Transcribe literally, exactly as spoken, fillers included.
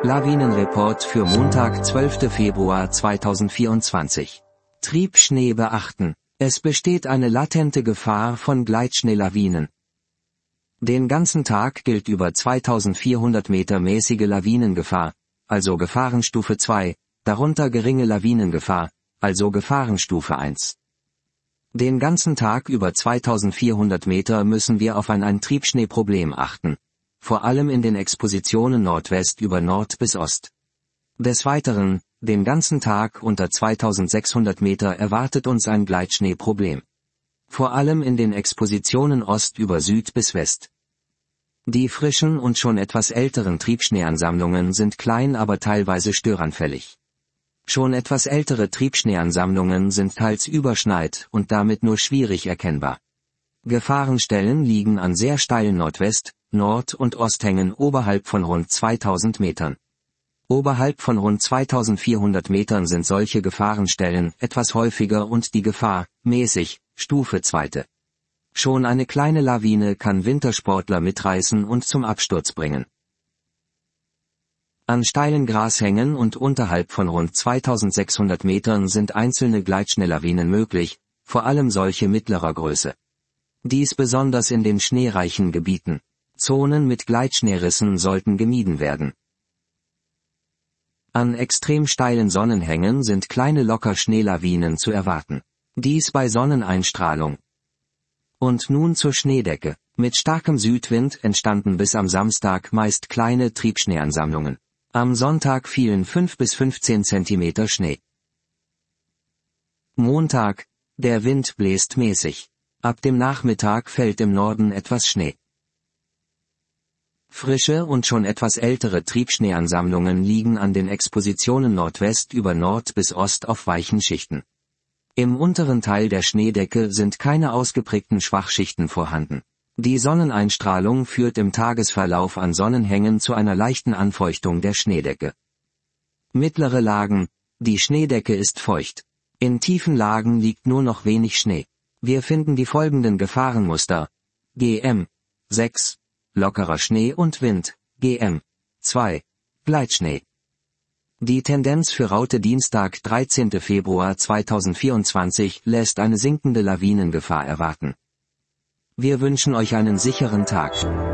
Lawinenreport für Montag, zwölfter Februar zweitausendvierundzwanzig. Triebschnee beachten. Es besteht eine latente Gefahr von Gleitschneelawinen. Den ganzen Tag gilt über zweitausendvierhundert Meter mäßige Lawinengefahr, also Gefahrenstufe zwei, darunter geringe Lawinengefahr, also Gefahrenstufe eins. Den ganzen Tag über zweitausendvierhundert Meter müssen wir auf ein, ein Triebschneeproblem achten. Vor allem in den Expositionen Nordwest über Nord bis Ost. Des Weiteren, den ganzen Tag unter zweitausendsechshundert Meter erwartet uns ein Gleitschneeproblem. Vor allem in den Expositionen Ost über Süd bis West. Die frischen und schon etwas älteren Triebschneeansammlungen sind klein, aber teilweise störanfällig. Schon etwas ältere Triebschneeansammlungen sind teils überschneit und damit nur schwierig erkennbar. Gefahrenstellen liegen an sehr steilen Nordwest-, Nord- und Osthängen oberhalb von rund zweitausend Metern. Oberhalb von rund zweitausendvierhundert Metern sind solche Gefahrenstellen etwas häufiger und die Gefahr, mäßig, Stufe zweite. Schon eine kleine Lawine kann Wintersportler mitreißen und zum Absturz bringen. An steilen Grashängen und unterhalb von rund zweitausendsechshundert Metern sind einzelne Gleitschneelawinen möglich, vor allem solche mittlerer Größe. Dies besonders in den schneereichen Gebieten. Zonen mit Gleitschneerissen sollten gemieden werden. An extrem steilen Sonnenhängen sind kleine Locker-Schneelawinen zu erwarten. Dies bei Sonneneinstrahlung. Und nun zur Schneedecke. Mit starkem Südwind entstanden bis am Samstag meist kleine Triebschneeansammlungen. Am Sonntag fielen fünf bis fünfzehn Zentimeter Schnee. Montag. Der Wind bläst mäßig. Ab dem Nachmittag fällt im Norden etwas Schnee. Frische und schon etwas ältere Triebschneeansammlungen liegen an den Expositionen Nordwest über Nord bis Ost auf weichen Schichten. Im unteren Teil der Schneedecke sind keine ausgeprägten Schwachschichten vorhanden. Die Sonneneinstrahlung führt im Tagesverlauf an Sonnenhängen zu einer leichten Anfeuchtung der Schneedecke. Mittlere Lagen. Die Schneedecke ist feucht. In tiefen Lagen liegt nur noch wenig Schnee. Wir finden die folgenden Gefahrenmuster. G M sechs. Lockerer Schnee und Wind. G M zwei. Gleitschnee. Die Tendenz für Raute Dienstag, dreizehnter Februar zweitausendvierundzwanzig lässt eine sinkende Lawinengefahr erwarten. Wir wünschen euch einen sicheren Tag.